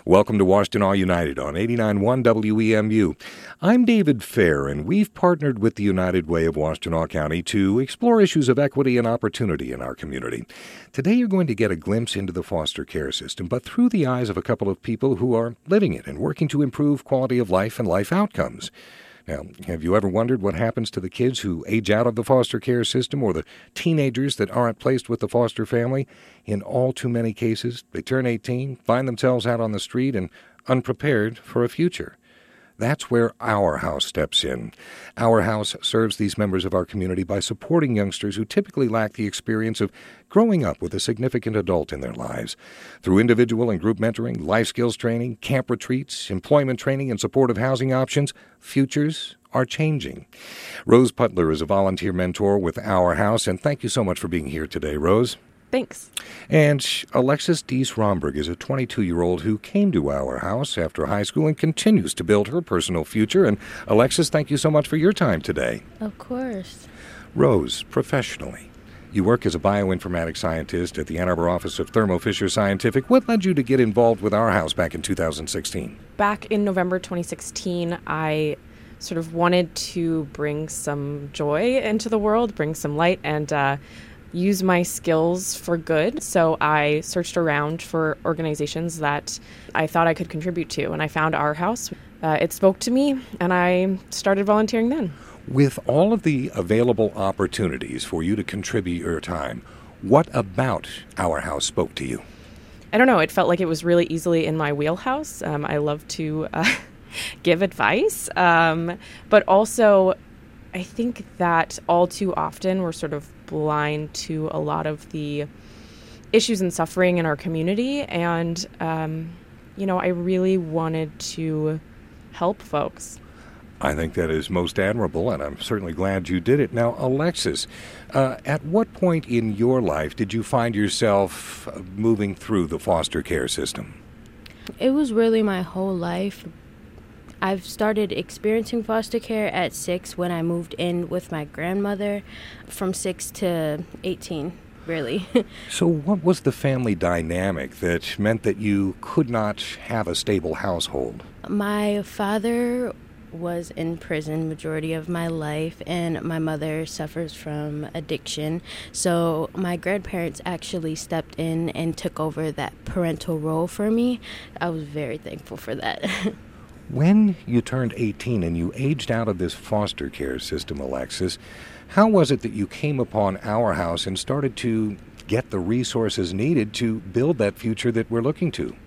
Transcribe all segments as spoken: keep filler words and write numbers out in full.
Welcome to Washtenaw United on eighty-nine point one W E M U. I'm David Fair, and we've partnered with the United Way of Washtenaw County to explore issues of equity and opportunity in our community. Today you're going to get a glimpse into the foster care system, but through the eyes of a couple of people who are living it and working to improve quality of life and life outcomes. Now, have you ever wondered what happens to the kids who age out of the foster care system or the teenagers that aren't placed with the foster family? In all too many cases, they turn eighteen, find themselves out on the street and unprepared for a future. That's where Our House steps in. Our House serves these members of our community by supporting youngsters who typically lack the experience of growing up with a significant adult in their lives. Through individual and group mentoring, life skills training, camp retreats, employment training, and supportive housing options, futures are changing. Rose Putler is a volunteer mentor with Our House, and thank you so much for being here today, Rose. Thanks. And Alexis Deese Romberg is a twenty-two-year-old who came to Our House after high school and continues to build her personal future. And Alexis, thank you so much for your time today. Of course. Rose, professionally, you work as a bioinformatics scientist at the Ann Arbor office of Thermo Fisher Scientific. What led you to get involved with Our House back in two thousand sixteen? Back in November twenty sixteen, I sort of wanted to bring some joy into the world, bring some light, and uh, use my skills for good. So I searched around for organizations that I thought I could contribute to, and I found Our House. Uh, it spoke to me, and I started volunteering then. With all of the available opportunities for you to contribute your time, what about Our House spoke to you? I don't know. It felt like it was really easily in my wheelhouse. Um, I love to uh, give advice, um, but also I think that all too often we're sort of blind to a lot of the issues and suffering in our community. And, um, you know, I really wanted to help folks. I think that is most admirable, and I'm certainly glad you did it. Now, Alexis, uh, at what point in your life did you find yourself moving through the foster care system? It was really my whole life. I've started experiencing foster care at six when I moved in with my grandmother, from six to eighteen, really. So what was the family dynamic that meant that you could not have a stable household? My father was in prison majority of my life, and my mother suffers from addiction. So my grandparents actually stepped in and took over that parental role for me. I was very thankful for that. When you turned eighteen and you aged out of this foster care system, Alexis, how was it that you came upon Our House and started to get the resources needed to build that future that we're looking to?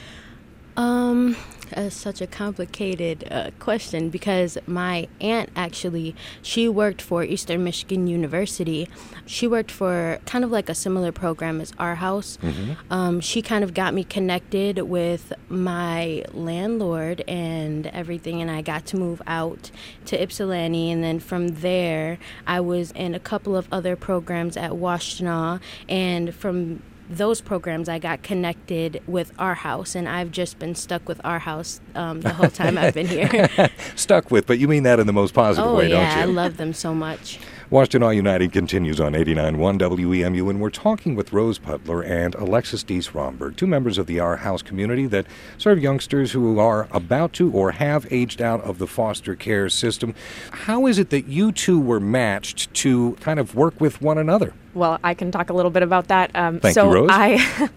Um, that's such a complicated uh, question, because my aunt actually, she worked for Eastern Michigan University. She worked for kind of like a similar program as Our House. Mm-hmm. Um, she kind of got me connected with my landlord and everything, and I got to move out to Ypsilanti. And then from there, I was in a couple of other programs at Washtenaw, and from those programs, I got connected with Our House, and I've just been stuck with Our House um, the whole time I've been here. Stuck with, but you mean that in the most positive oh, way, yeah, don't you? I love them so much. Washtenaw United continues on eighty-nine point one W E M U, and we're talking with Rose Putler and Alexis Deese Romberg, two members of the Our House community that serve youngsters who are about to or have aged out of the foster care system. How is it that you two were matched to kind of work with one another? Well, I can talk a little bit about that. Um, Thank so you, Rose. I,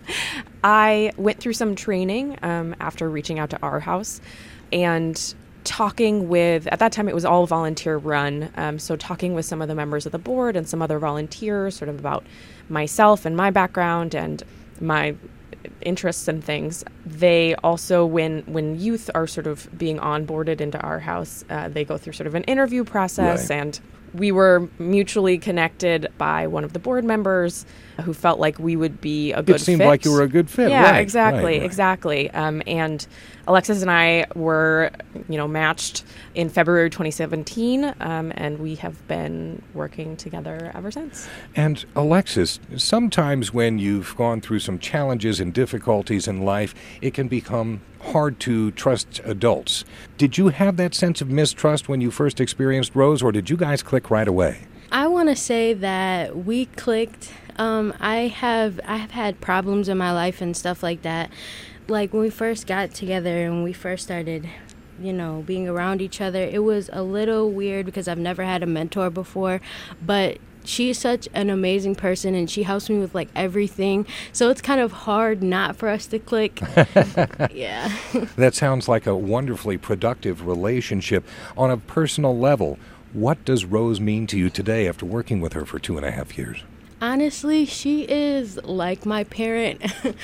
I went through some training um, after reaching out to Our House, and talking with, at that time it was all volunteer run, um, so talking with some of the members of the board and some other volunteers sort of about myself and my background and my interests and things. They also, when when youth are sort of being onboarded into Our House, uh, they go through sort of an interview process, right. And we were mutually connected by one of the board members who felt like we would be a good fit. It seemed like you were a good fit. Yeah, right, exactly, right, right. exactly. Um, and Alexis and I were, you know, matched in February twenty seventeen, um, and we have been working together ever since. And Alexis, sometimes when you've gone through some challenges and difficulties in life, it can become hard to trust adults. Did you have that sense of mistrust when you first experienced Rose, or did you guys click right away? I want to say that we clicked. Um, I have I have had problems in my life and stuff like that like when we first got together and we first started, you know, being around each other, it was a little weird because I've never had a mentor before, but she's such an amazing person and she helps me with like everything. So it's kind of hard not for us to click. Yeah. That sounds like a wonderfully productive relationship. On a personal level, what does Rose mean to you today after working with her for two and a half years? Honestly, she is like my parent.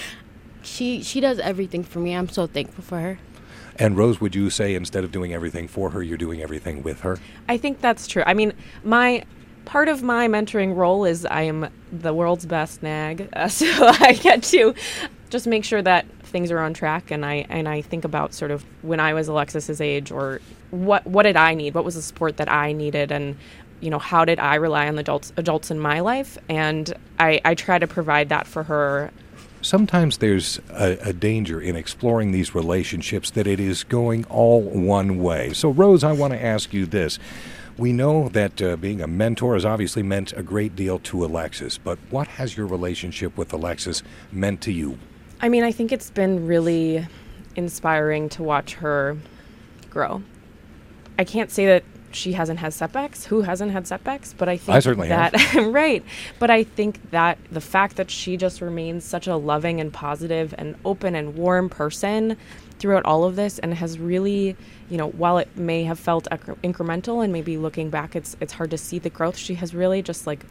she she does everything for me. I'm so thankful for her. And Rose, would you say instead of doing everything for her, you're doing everything with her? I think that's true. I mean, my part of my mentoring role is I am the world's best nag, uh, so I get to just make sure that things are on track, and I and I think about sort of when I was Alexis's age, or what what did I need? What was the support that I needed? And you know, how did I rely on the adults adults in my life? And I, I try to provide that for her. Sometimes there's a, a danger in exploring these relationships that it is going all one way. So, Rose, I want to ask you this. We know that uh, being a mentor has obviously meant a great deal to Alexis, but what has your relationship with Alexis meant to you? I mean, I think it's been really inspiring to watch her grow. I can't say that she hasn't had setbacks. Who hasn't had setbacks? But I think I certainly that have. Right. But I think that the fact that she just remains such a loving and positive and open and warm person throughout all of this, and has really, you know, while it may have felt incre- incremental and maybe looking back, it's it's hard to see the growth. She has really just like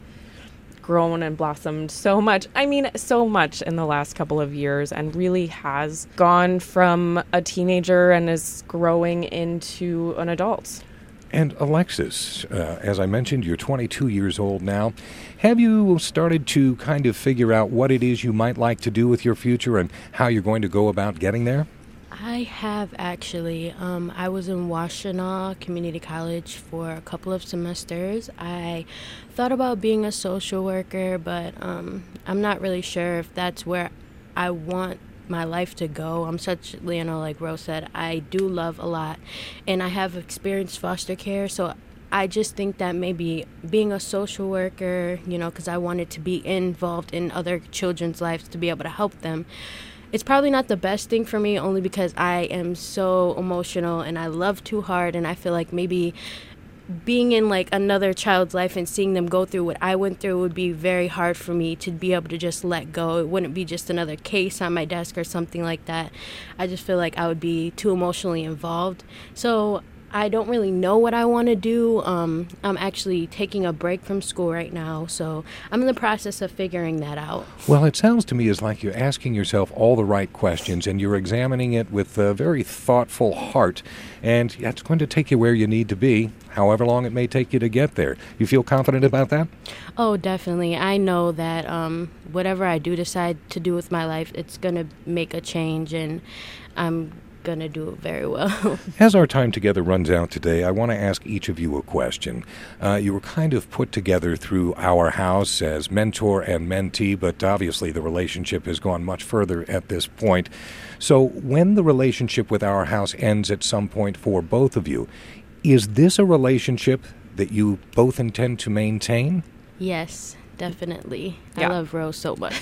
grown and blossomed so much. I mean, so much in the last couple of years, and really has gone from a teenager and is growing into an adult. And Alexis, uh, as I mentioned, you're twenty-two years old now. Have you started to kind of figure out what it is you might like to do with your future and how you're going to go about getting there? I have actually. Um, I was in Washtenaw Community College for a couple of semesters. I thought about being a social worker, but um, I'm not really sure if that's where I want my life to go. I'm such, you know, like Rose said, I do love a lot, and I have experienced foster care, so I just think that maybe being a social worker, you know, because I wanted to be involved in other children's lives to be able to help them. It's probably not the best thing for me, only because I am so emotional and I love too hard, and I feel like maybe being in like another child's life and seeing them go through what I went through would be very hard for me to be able to just let go. It wouldn't be just another case on my desk or something like that. I just feel like I would be too emotionally involved. So I don't really know what I want to do. Um, I'm actually taking a break from school right now, so I'm in the process of figuring that out. Well, it sounds to me as like you're asking yourself all the right questions, and you're examining it with a very thoughtful heart, and that's going to take you where you need to be, however long it may take you to get there. You feel confident about that? Oh, definitely. I know that um, whatever I do decide to do with my life, it's going to make a change, and I'm going to do it very well. As our time together runs out today, I want to ask each of you a question. Uh, you were kind of put together through Our House as mentor and mentee, but obviously the relationship has gone much further at this point. So when the relationship with Our House ends at some point for both of you, is this a relationship that you both intend to maintain? Yes, definitely. Yeah. I love Rose so much.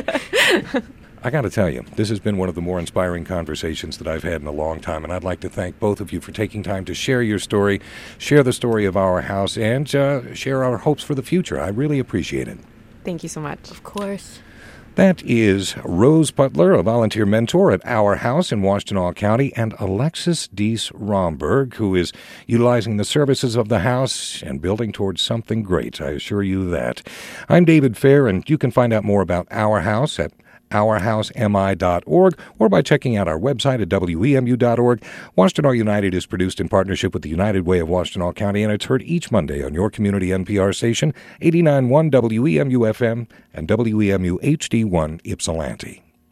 I got to tell you, this has been one of the more inspiring conversations that I've had in a long time, and I'd like to thank both of you for taking time to share your story, share the story of Our House, and uh, share our hopes for the future. I really appreciate it. Thank you so much. Of course. That is Rose Butler, a volunteer mentor at Our House in Washtenaw County, and Alexis Deese Romberg, who is utilizing the services of the house and building towards something great. I assure you that. I'm David Fair, and you can find out more about Our House at our house m i dot org or by checking out our website at w e m u dot org. Washtenaw United is produced in partnership with the United Way of Washtenaw County, and it's heard each Monday on your community N P R station, eighty-nine point one W E M U F M and W E M U H D one Ypsilanti.